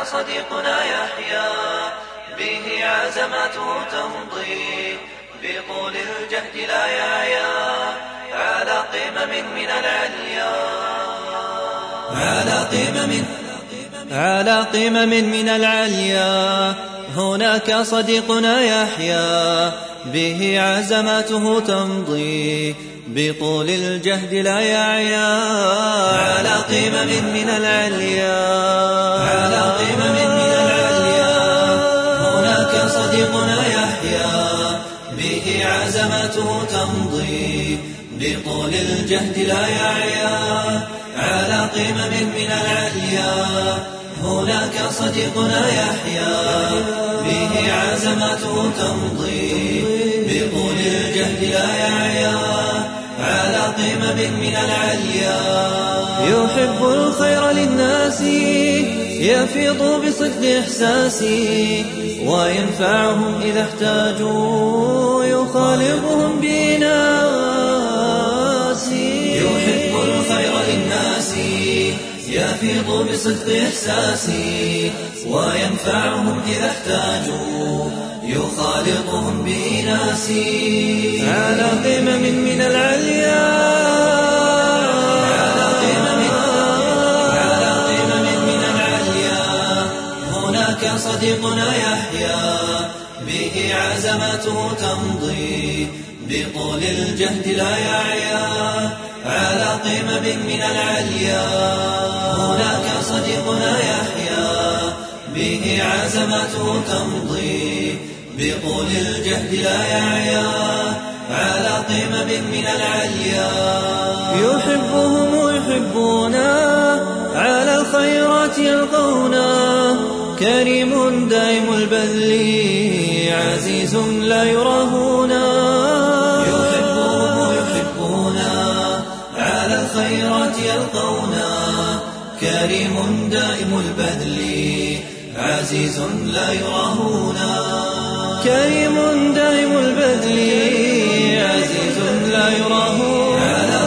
صديقنا يحيى به عزمته تمضي بطول الجهد لا يعيا على قمم من العليا على قمم من العليا هناك صديقنا يحيى به عزمته تمضي بطول الجهد لا يعيا على قمم من العليا هناك صديقنا يحيى به عزمته تمضي بطول الجهد لا يعيا على قمم من العليا هناك صديقنا يحيى به عزمته تمضي بطول الجهد لا يعيا على قمم من العليا يحب الخير للناس يفيض بصدق إحساسي وينفعهم إذا احتاجوا يخالطهم بناسي يحب الخير للناس يفيض بصدق إحساسي وينفعهم إذا احتاجوا يخالطهم بناسي على قمم من العليا هناك صديقنا يحيى به عزمته تمضي بطول الجهد لا يعيا على قمم من العليا هناك صديقنا يحيى به عزمته تمضي بطول الجهد لا يعيا على قمم من العليا يحبهم ويحبونا على الخيرات يلقونا كريم دائم البذل عزيز لا يراهونا يحبهم ويحبونا على الخيرات يلقونا كريم دائم البذل عزيز لا يراهونا كريم دائم البذل عزيز لا يراهونا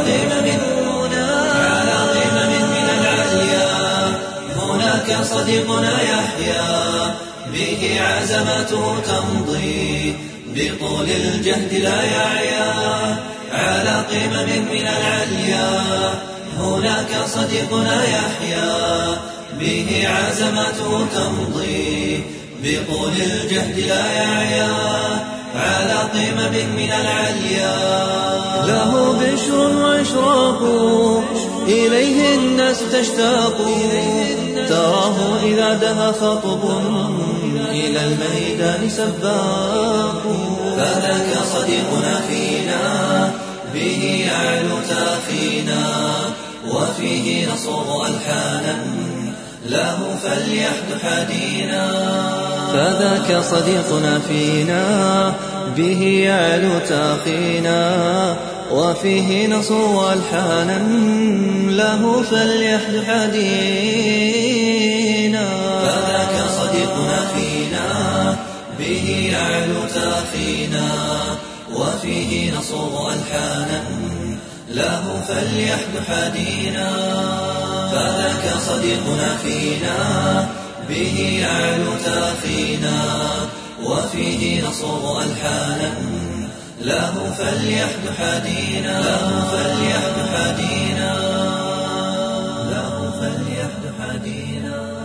على قمم من العليا هناك صديقنا يحيى به عزمته تمضي بطول الجهد لا يعيا على قمم من العليا هناك صديقنا يحيى به عزمته تمضي بطول الجهد لا يعيا على قمم من العليا له بشر وإشراق إليه الناس تشتاق تراه إذا دها خطب إلى الميدان سباق فذاك صديقنا فينا به يعلو تافينا وفيه نصوغ ألحانا له فليحد حدينا فذاك صديقنا فينا به يعلو تاقينا وفيه نصوغ ألحانا له فليحد حدينا فذاك صديقنا فينا به يعلو تاقينا وفيه نصوغ ألحانا له فليحد حدينا فذاك صديقنا فينا به يعلو تاخينا وفيه نصوغ ألحانا له فليحد حدينا له فليحد حدينا له فليحد حدينا